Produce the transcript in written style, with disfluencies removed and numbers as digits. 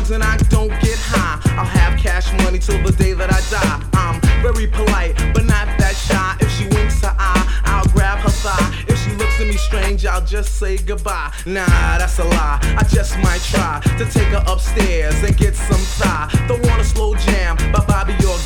drugs and I don't get high. I'll have cash money till the day that I die. I'm very polite, but not that shy. If she winks her eye, I'll grab her thigh. If she looks at me strange, I'll just say goodbye. Nah, that's a lie. I just might try to take her upstairs and get some thigh. Don't want a slow jam by Bobby or